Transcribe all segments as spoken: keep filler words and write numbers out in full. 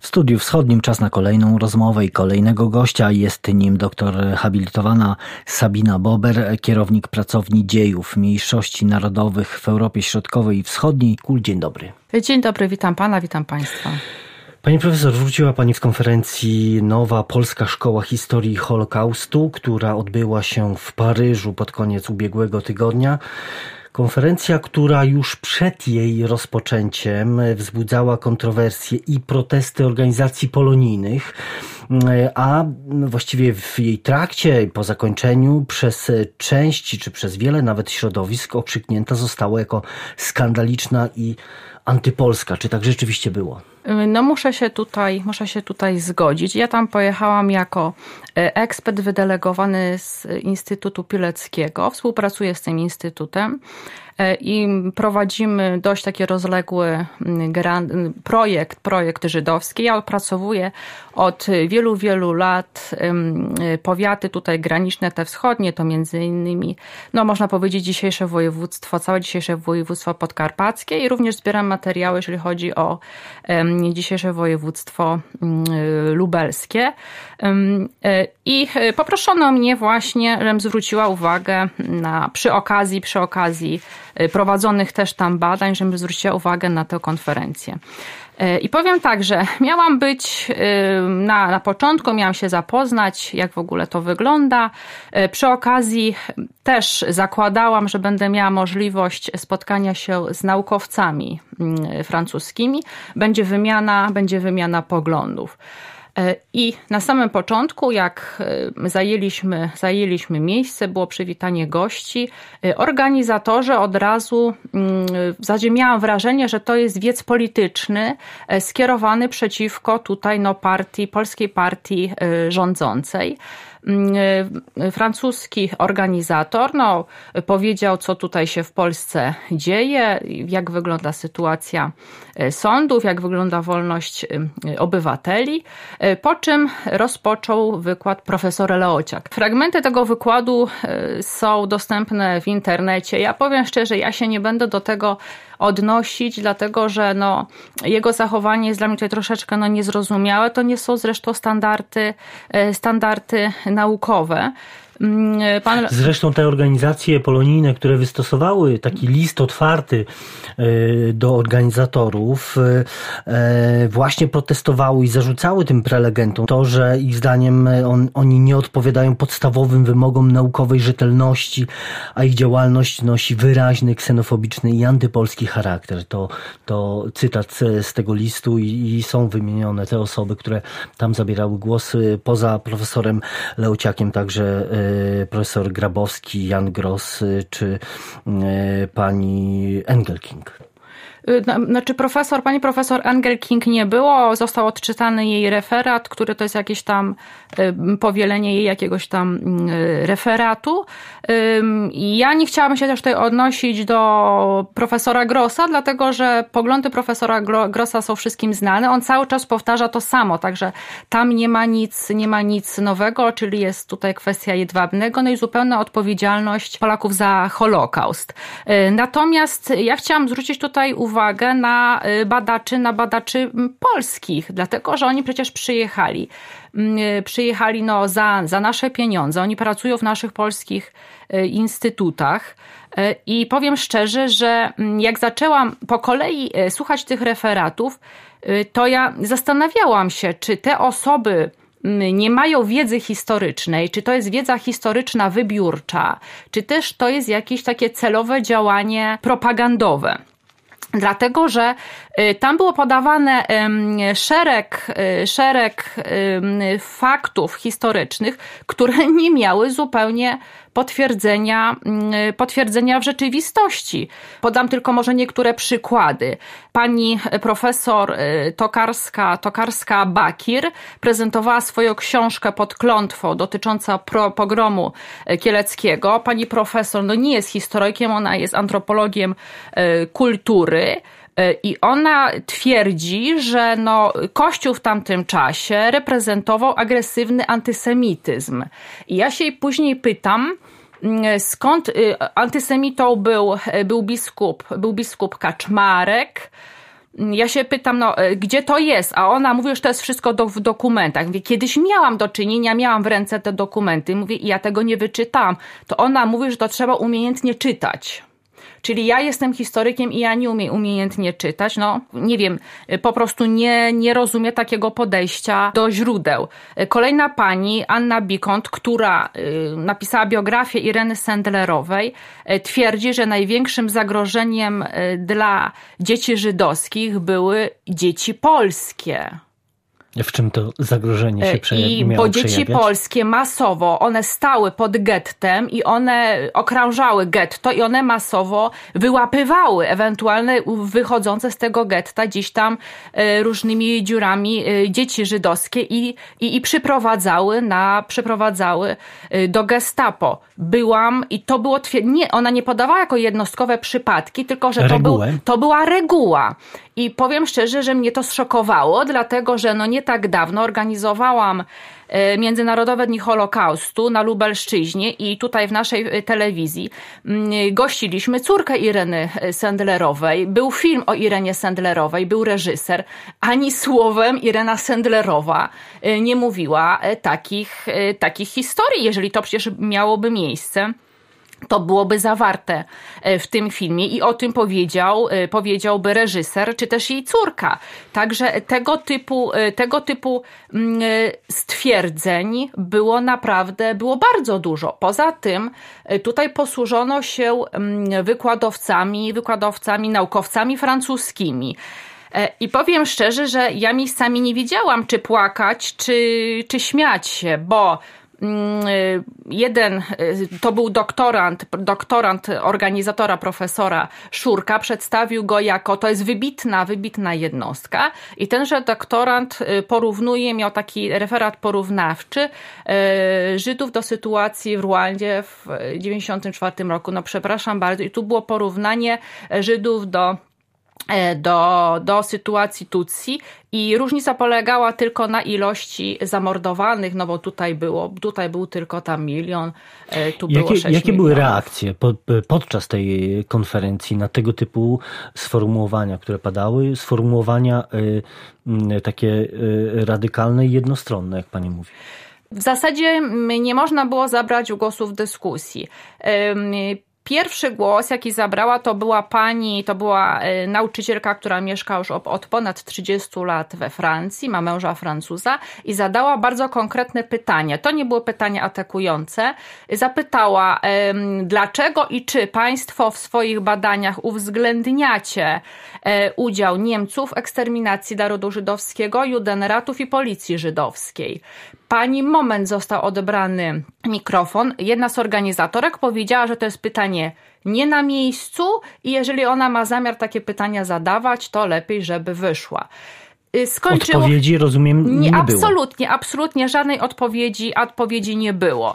Studiu Wschodnim czas na kolejną rozmowę i kolejnego gościa. Jest nim doktor habilitowana Sabina Bober, kierownik pracowni dziejów mniejszości narodowych w Europie Środkowej i Wschodniej. Kul, dzień dobry. Dzień dobry, witam pana, witam państwa. Pani profesor, wróciła pani z konferencji Nowa Polska Szkoła Historii Holokaustu, która odbyła się w Paryżu pod koniec ubiegłego tygodnia. Konferencja, która już przed jej rozpoczęciem wzbudzała kontrowersje i protesty organizacji polonijnych, a właściwie w jej trakcie i po zakończeniu przez część, czy przez wiele nawet środowisk okrzyknięta została jako skandaliczna i antypolska. Czy tak rzeczywiście było? No muszę się tutaj, muszę się tutaj zgodzić. Ja tam pojechałam jako ekspert wydelegowany z Instytutu Pileckiego. Współpracuję z tym instytutem i prowadzimy dość taki rozległy projekt, projekt żydowski. Ja opracowuję od wielu, wielu lat powiaty tutaj graniczne, te wschodnie, to między innymi, no można powiedzieć dzisiejsze województwo, całe dzisiejsze województwo podkarpackie i również zbieram materiały, jeżeli chodzi o dzisiejsze województwo lubelskie. I poproszono mnie właśnie, żebym zwróciła uwagę na, przy okazji, przy okazji prowadzonych też tam badań, żebym zwróciła uwagę na tę konferencję. I powiem tak, że miałam być na, na początku, miałam się zapoznać, jak w ogóle to wygląda. Przy okazji też zakładałam, że będę miała możliwość spotkania się z naukowcami francuskimi. Będzie wymiana, będzie wymiana poglądów. I na samym początku, jak zajęliśmy, zajęliśmy miejsce, było przywitanie gości, organizatorzy od razu, w zasadzie miałam wrażenie, że to jest wiec polityczny skierowany przeciwko tutaj no, partii, polskiej partii rządzącej. Francuski organizator no, powiedział, co tutaj się w Polsce dzieje, jak wygląda sytuacja sądów, jak wygląda wolność obywateli, po czym rozpoczął wykład profesor Leociak. Fragmenty tego wykładu są dostępne w internecie. Ja powiem szczerze, ja się nie będę do tego odnosić, dlatego że no, jego zachowanie jest dla mnie tutaj troszeczkę no, niezrozumiałe. To nie są zresztą standardy, standardy naukowe. Pan... Zresztą te organizacje polonijne, które wystosowały taki list otwarty do organizatorów, właśnie protestowały i zarzucały tym prelegentom to, że ich zdaniem on, oni nie odpowiadają podstawowym wymogom naukowej rzetelności, a ich działalność nosi wyraźny ksenofobiczny i antypolski charakter. To, to cytat z tego listu i, i są wymienione te osoby, które tam zabierały głos. Poza profesorem Leociakiem także profesor Grabowski, Jan Gross czy pani Engelking. Znaczy profesor, pani profesor Engelking nie było, został odczytany jej referat, który to jest jakieś tam powielenie jej jakiegoś tam referatu. I ja nie chciałabym się też tutaj odnosić do profesora Grossa, dlatego że poglądy profesora Grossa są wszystkim znane. On cały czas powtarza to samo, także tam nie ma nic, nie ma nic nowego, czyli jest tutaj kwestia jedwabnego, no i zupełna odpowiedzialność Polaków za Holokaust. Natomiast ja chciałam zwrócić tutaj uwagę na badaczy, na badaczy polskich, dlatego że oni przecież przyjechali. Przyjechali no, za, za nasze pieniądze. Oni pracują w naszych polskich instytutach i powiem szczerze, że jak zaczęłam po kolei słuchać tych referatów, to ja zastanawiałam się, czy te osoby nie mają wiedzy historycznej, czy to jest wiedza historyczna wybiórcza, czy też to jest jakieś takie celowe działanie propagandowe. Dlatego, że tam było podawane szereg, szereg faktów historycznych, które nie miały zupełnie potwierdzenia, potwierdzenia w rzeczywistości. Podam tylko może niektóre przykłady. Pani profesor Tokarska, Tokarska-Bakir prezentowała swoją książkę pod klątwą dotyczącą pro, pogromu kieleckiego. Pani profesor no nie jest historykiem, ona jest antropologiem kultury. I ona twierdzi, że no, Kościół w tamtym czasie reprezentował agresywny antysemityzm. I ja się jej później pytam, skąd antysemitą był, był biskup, był biskup Kaczmarek, ja się pytam, no gdzie to jest? A ona mówi, że to jest wszystko do, w dokumentach. Mówię, kiedyś miałam do czynienia, miałam w ręce te dokumenty. Mówię, i ja tego nie wyczytałam. To ona mówi, że to trzeba umiejętnie czytać. Czyli ja jestem historykiem i ja nie umiem umiejętnie czytać. No, nie wiem, po prostu nie, nie rozumiem takiego podejścia do źródeł. Kolejna pani, Anna Bikont, która y, napisała biografię Ireny Sendlerowej, y, twierdzi, że największym zagrożeniem y, dla dzieci żydowskich były dzieci polskie. W czym to zagrożenie się przejawiało? I bo dzieci przejawiać? polskie masowo, one stały pod gettem i one okrążały getto i one masowo wyłapywały ewentualne wychodzące z tego getta gdzieś tam różnymi dziurami dzieci żydowskie i, i, i przyprowadzały na, przyprowadzały do gestapo. Byłam i to było, nie, ona nie podawała jako jednostkowe przypadki, tylko że to, był, to była reguła. I powiem szczerze, że mnie to zszokowało, dlatego że no nie tak dawno organizowałam Międzynarodowe Dni Holokaustu na Lubelszczyźnie i tutaj w naszej telewizji gościliśmy córkę Ireny Sendlerowej. Był film o Irenie Sendlerowej, był reżyser. Ani słowem Irena Sendlerowa nie mówiła takich, takich historii, jeżeli to przecież miałoby miejsce. To byłoby zawarte w tym filmie i o tym powiedział, powiedziałby reżyser, czy też jej córka. Także tego typu, tego typu stwierdzeń było naprawdę, było bardzo dużo. Poza tym tutaj posłużono się wykładowcami, wykładowcami, naukowcami francuskimi. I powiem szczerze, że ja miejscami nie wiedziałam, czy płakać, czy, czy śmiać się, bo jeden, to był doktorant, doktorant organizatora profesora Szurka, przedstawił go jako, to jest wybitna, wybitna jednostka i tenże doktorant porównuje, miał taki referat porównawczy Żydów do sytuacji w Rwandzie w dziewięćdziesiątym czwartym roku. No przepraszam bardzo, i tu było porównanie Żydów do Do, do sytuacji Tutsi i różnica polegała tylko na ilości zamordowanych, no bo tutaj było, tutaj był tylko tam milion, tu było jakie, sześć Jakie milionów. były reakcje po, podczas tej konferencji na tego typu sformułowania, które padały, sformułowania y, takie y, radykalne i jednostronne, jak pani mówi? W zasadzie nie można było zabrać głosu w dyskusji. Y, Pierwszy głos, jaki zabrała, to była pani, to była nauczycielka, która mieszka już od ponad trzydziestu lat we Francji, ma męża Francuza i zadała bardzo konkretne pytanie. To nie było pytanie atakujące. Zapytała, dlaczego i czy państwo w swoich badaniach uwzględniacie udział Niemców w eksterminacji narodu żydowskiego, judenratów i policji żydowskiej. Pani moment został odebrany mikrofon. Jedna z organizatorek powiedziała, że to jest pytanie nie na miejscu i jeżeli ona ma zamiar takie pytania zadawać, to lepiej, żeby wyszła. Skończyło... Odpowiedzi, rozumiem, nie, nie absolutnie, było. Absolutnie żadnej odpowiedzi, odpowiedzi nie było.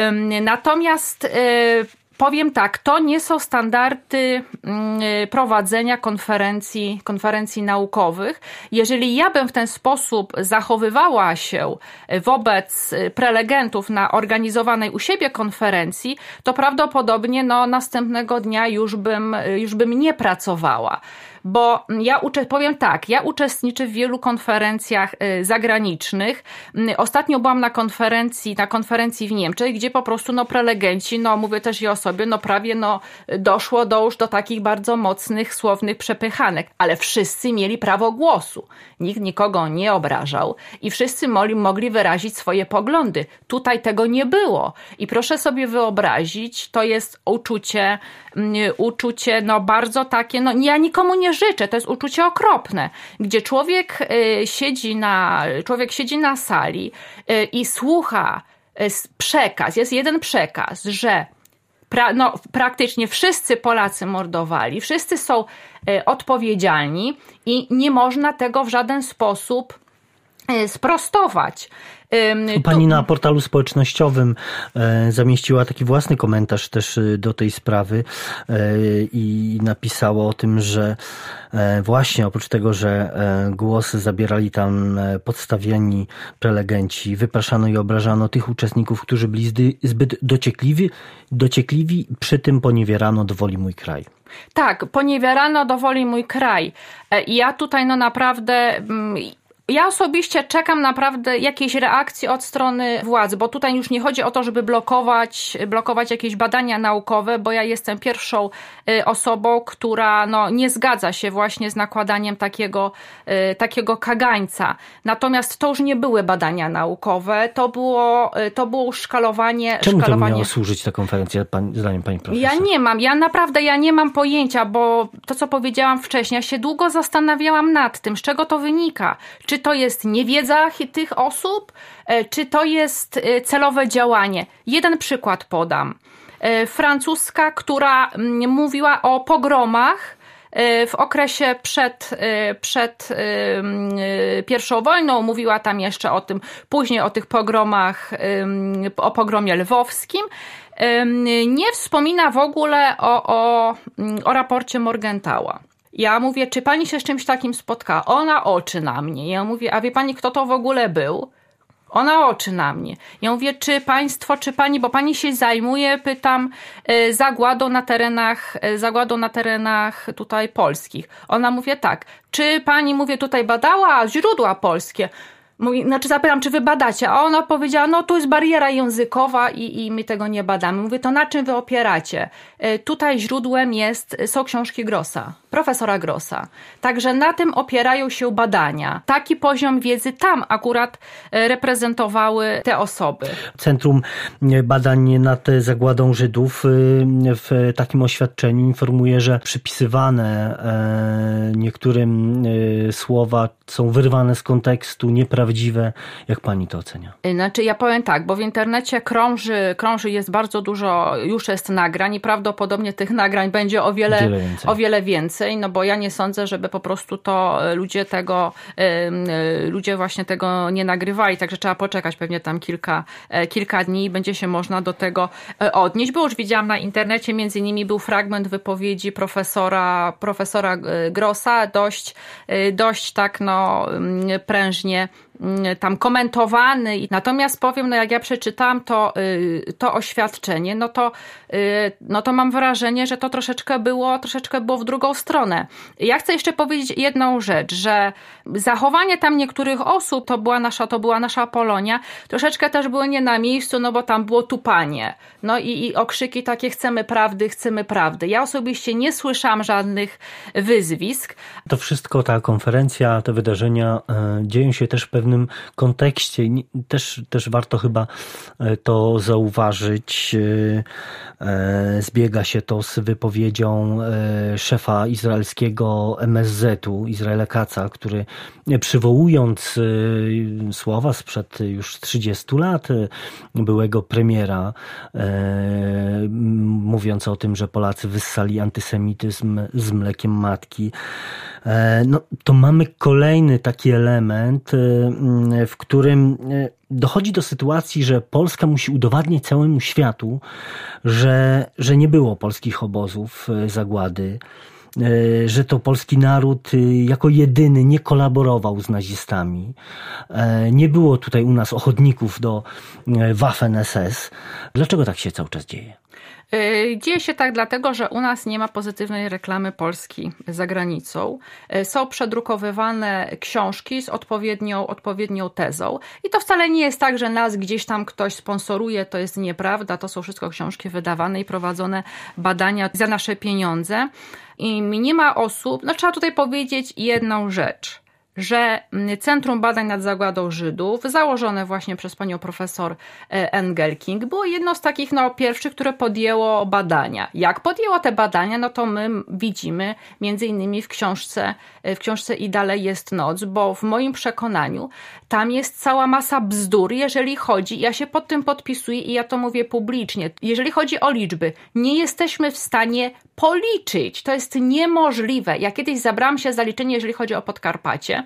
Natomiast powiem tak, to nie są standardy prowadzenia konferencji, konferencji naukowych. Jeżeli ja bym w ten sposób zachowywała się wobec prelegentów na organizowanej u siebie konferencji, to prawdopodobnie no, następnego dnia już bym, już bym nie pracowała. Bo ja uczę, powiem tak, ja uczestniczę w wielu konferencjach zagranicznych. Ostatnio byłam na konferencji, na konferencji w Niemczech, gdzie po prostu no prelegenci, no mówię też i o sobie, no prawie no doszło do już do takich bardzo mocnych, słownych przepychanek, ale wszyscy mieli prawo głosu. Nikt nikogo nie obrażał i wszyscy mogli, mogli wyrazić swoje poglądy. Tutaj tego nie było. I proszę sobie wyobrazić, to jest uczucie, uczucie no bardzo takie, no ja nikomu nie życzę, to jest uczucie okropne, gdzie człowiek y, siedzi na, człowiek siedzi na sali y, i słucha y, przekaz, jest jeden przekaz, że pra, no, praktycznie wszyscy Polacy mordowali, wszyscy są y, odpowiedzialni i nie można tego w żaden sposób sprostować. Pani na portalu społecznościowym zamieściła taki własny komentarz też do tej sprawy i napisała o tym, że właśnie oprócz tego, że głosy zabierali tam podstawieni prelegenci, wypraszano i obrażano tych uczestników, którzy byli zbyt dociekliwi, dociekliwi, przy tym poniewierano do woli mój kraj. Tak, poniewierano do woli mój kraj. I ja tutaj no naprawdę... Ja osobiście czekam naprawdę jakiejś reakcji od strony władzy, bo tutaj już nie chodzi o to, żeby blokować, blokować jakieś badania naukowe, bo ja jestem pierwszą osobą, która no, nie zgadza się właśnie z nakładaniem takiego, takiego kagańca. Natomiast to już nie były badania naukowe, to było, to było szkalowanie... Czemu szkalowanie... to miała służyć ta konferencja, pani, zdaniem pani profesor? Ja nie mam, ja naprawdę ja nie mam pojęcia, bo to, co powiedziałam wcześniej, ja się długo zastanawiałam nad tym, z czego to wynika. Czy to jest niewiedza tych osób, czy to jest celowe działanie. Jeden przykład podam. Francuska, która mówiła o pogromach w okresie przed, przed pierwszą wojną, mówiła tam jeszcze o tym, później o tych pogromach, o pogromie lwowskim. Nie wspomina w ogóle o, o, o raporcie Morgenthau'a. Ja mówię, czy pani się z czymś takim spotkała? Ona oczy na mnie. Ja mówię, a wie pani, kto to w ogóle był? Ona oczy na mnie. Ja mówię, czy państwo, czy pani, bo pani się zajmuje, pytam, zagładą na terenach, zagładą na terenach tutaj polskich. Ona mówi tak, czy pani, mówię, tutaj badała źródła polskie? Mówi, znaczy zapytam, czy wy badacie? A ona powiedziała, no tu jest bariera językowa i, i my tego nie badamy. Mówię, to na czym wy opieracie? Tutaj źródłem jest, są książki Grossa, profesora Grossa. Także na tym opierają się badania. Taki poziom wiedzy tam akurat reprezentowały te osoby. Centrum Badań nad Zagładą Żydów w takim oświadczeniu informuje, że przypisywane niektórym słowa są wyrwane z kontekstu, nieprawdziwe. Jak pani to ocenia? Znaczy ja powiem tak, bo w internecie krąży, krąży jest bardzo dużo, już jest nagrań i prawdopodobnie tych nagrań będzie o wiele, wiele więcej. o wiele więcej, no bo ja nie sądzę, żeby po prostu to ludzie tego, ludzie właśnie tego nie nagrywali, także trzeba poczekać pewnie tam kilka, kilka dni i będzie się można do tego odnieść, bo już widziałam na internecie, między innymi był fragment wypowiedzi profesora, profesora Grossa, dość, dość tak no prężnie tam komentowany. Natomiast powiem, no jak ja przeczytałam to, to oświadczenie, no to, no to mam wrażenie, że to troszeczkę było, troszeczkę było w drugą stronę. Ja chcę jeszcze powiedzieć jedną rzecz, że zachowanie tam niektórych osób, to była nasza, to była nasza Polonia, troszeczkę też było nie na miejscu, no bo tam było tupanie. No i, i okrzyki takie chcemy prawdy, chcemy prawdy. Ja osobiście nie słyszałam żadnych wyzwisk. To wszystko, ta konferencja, te wydarzenia dzieją się też w pewnym kontekście. Też, też warto chyba to zauważyć. Zbiega się to z wypowiedzią szefa izraelskiego M S Z-u, Izraela Katza, który przywołując słowa sprzed już trzydziestu lat byłego premiera, mówiąc o tym, że Polacy wyssali antysemityzm z mlekiem matki, no to mamy kolejny taki element, w którym dochodzi do sytuacji, że Polska musi udowadniać całemu światu, że, że nie było polskich obozów zagłady, że to polski naród jako jedyny nie kolaborował z nazistami. Nie było tutaj u nas ochotników do Waffen S S. Dlaczego tak się cały czas dzieje? Dzieje się tak dlatego, że u nas nie ma pozytywnej reklamy Polski za granicą. Są przedrukowywane książki z odpowiednią, odpowiednią tezą i to wcale nie jest tak, że nas gdzieś tam ktoś sponsoruje, to jest nieprawda. To są wszystko książki wydawane i prowadzone badania za nasze pieniądze. I nie ma osób, no trzeba tutaj powiedzieć jedną rzecz, że Centrum Badań nad Zagładą Żydów, założone właśnie przez panią profesor Engelking, było jedno z takich no, pierwszych, które podjęło badania. Jak podjęło te badania, no to my widzimy między innymi w książce, w książce I dalej jest noc, bo w moim przekonaniu tam jest cała masa bzdur, jeżeli chodzi, ja się pod tym podpisuję i ja to mówię publicznie, jeżeli chodzi o liczby, nie jesteśmy w stanie policzyć, to jest niemożliwe. Ja kiedyś zabrałam się za liczenie, jeżeli chodzi o Podkarpacie,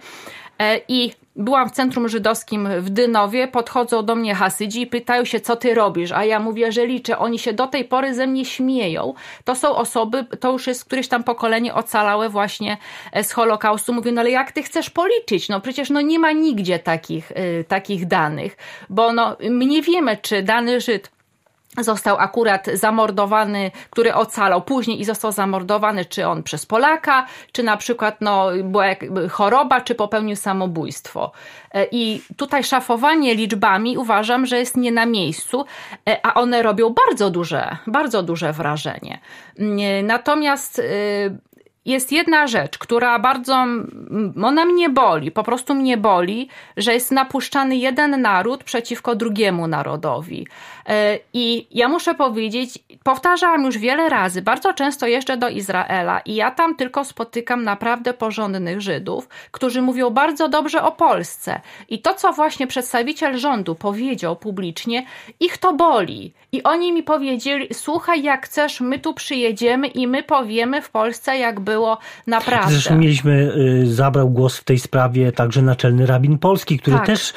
I byłam w centrum żydowskim w Dynowie, podchodzą do mnie Hasydzi i pytają się, co ty robisz, a ja mówię, że liczę. Oni się do tej pory ze mnie śmieją. To są osoby, to już jest któreś tam pokolenie ocalałe właśnie z Holokaustu. Mówię, no ale jak ty chcesz policzyć? No przecież no nie ma nigdzie takich, y, takich danych, bo no my nie wiemy, czy dany Żyd został akurat zamordowany, który ocalał później i został zamordowany, czy on przez Polaka, czy na przykład no, była choroba, czy popełnił samobójstwo. I tutaj szafowanie liczbami uważam, że jest nie na miejscu, a one robią bardzo duże, bardzo duże wrażenie. Natomiast jest jedna rzecz, która bardzo, ona mnie boli, po prostu mnie boli, że jest napuszczany jeden naród przeciwko drugiemu narodowi. I ja muszę powiedzieć, powtarzałam już wiele razy, bardzo często jeżdżę do Izraela i ja tam tylko spotykam naprawdę porządnych Żydów, którzy mówią bardzo dobrze o Polsce. I to, co właśnie przedstawiciel rządu powiedział publicznie, ich to boli. I oni mi powiedzieli, słuchaj, jak chcesz, my tu przyjedziemy i my powiemy w Polsce, jak było naprawdę. Zresztą mieliśmy, zabrał głos w tej sprawie także naczelny rabin polski, który tak. też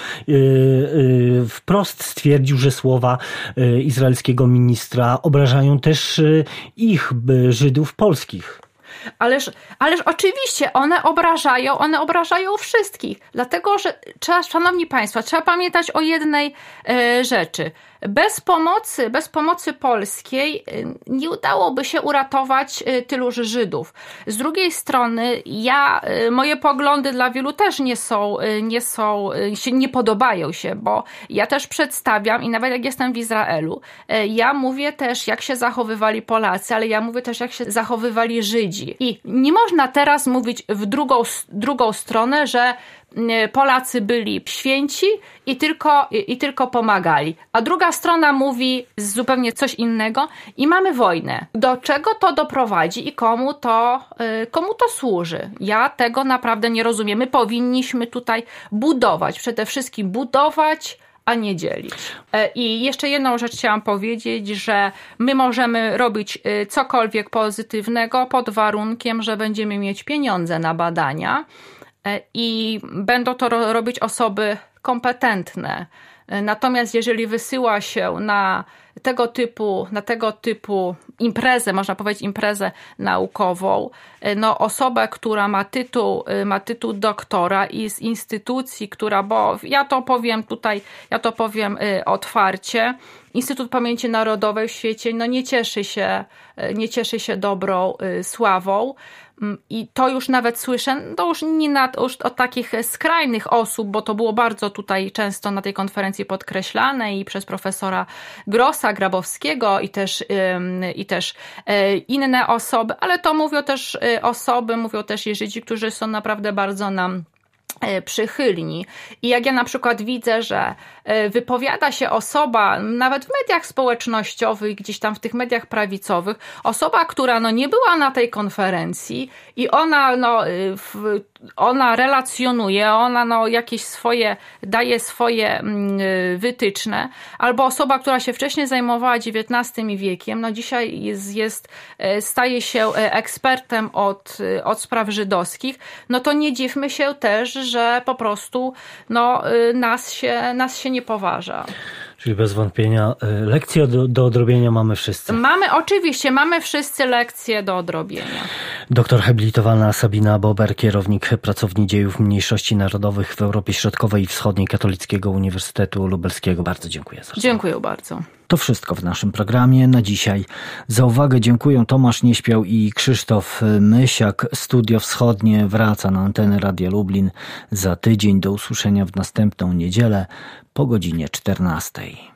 wprost stwierdził, że słowa izraelskiego ministra obrażają też ich, Żydów polskich. Ależ, ależ oczywiście one obrażają, one obrażają wszystkich. Dlatego, że trzeba, szanowni państwo, trzeba pamiętać o jednej e, rzeczy. Bez pomocy, bez pomocy polskiej nie udałoby się uratować tylu Żydów. Z drugiej strony ja, moje poglądy dla wielu też nie są, nie są, się nie podobają się, bo ja też przedstawiam i nawet jak jestem w Izraelu, ja mówię też, jak się zachowywali Polacy, ale ja mówię też, jak się zachowywali Żydzi. I nie można teraz mówić w drugą, drugą stronę, że Polacy byli święci i tylko, i, i tylko pomagali. A druga strona mówi zupełnie coś innego i mamy wojnę. Do czego to doprowadzi i komu to, komu to służy? Ja tego naprawdę nie rozumiem. My powinniśmy tutaj budować, przede wszystkim budować, a nie dzielić. I jeszcze jedną rzecz chciałam powiedzieć, że my możemy robić cokolwiek pozytywnego pod warunkiem, że będziemy mieć pieniądze na badania i będą to ro- robić osoby kompetentne. Natomiast jeżeli wysyła się na tego typu, na tego typu imprezę, można powiedzieć imprezę naukową, no osobę, która ma tytuł, ma tytuł doktora i z instytucji, która, bo ja to powiem tutaj, ja to powiem otwarcie, Instytut Pamięci Narodowej w świecie no nie cieszy się, nie cieszy się dobrą sławą. I to już nawet słyszę, to już nie na, już od takich skrajnych osób, bo to było bardzo tutaj często na tej konferencji podkreślane i przez profesora Grossa, Grabowskiego i też, i też inne osoby, ale to mówią też osoby, mówią też i Żydzi, którzy są naprawdę bardzo nam przychylni. I jak ja na przykład widzę, że wypowiada się osoba, nawet w mediach społecznościowych, gdzieś tam w tych mediach prawicowych, osoba, która no nie była na tej konferencji i ona no w, ona relacjonuje, ona no jakieś swoje, daje swoje wytyczne, albo osoba, która się wcześniej zajmowała dziewiętnastym wiekiem, no dzisiaj jest, jest staje się ekspertem od, od spraw żydowskich, no to nie dziwmy się też, że po prostu no, nas się, nas się nie poważa. Czyli bez wątpienia lekcje do, do odrobienia mamy wszyscy. Mamy, oczywiście, mamy wszyscy lekcje do odrobienia. Doktor habilitowana Sabina Bober, kierownik pracowni dziejów mniejszości narodowych w Europie Środkowej i Wschodniej Katolickiego Uniwersytetu Lubelskiego. Bardzo dziękuję za to. Dziękuję bardzo. To wszystko w naszym programie na dzisiaj. Za uwagę dziękuję. Tomasz Nieśpiał i Krzysztof Mysiak. Studio Wschodnie wraca na antenę Radia Lublin za tydzień. Do usłyszenia w następną niedzielę po godzinie czternastej.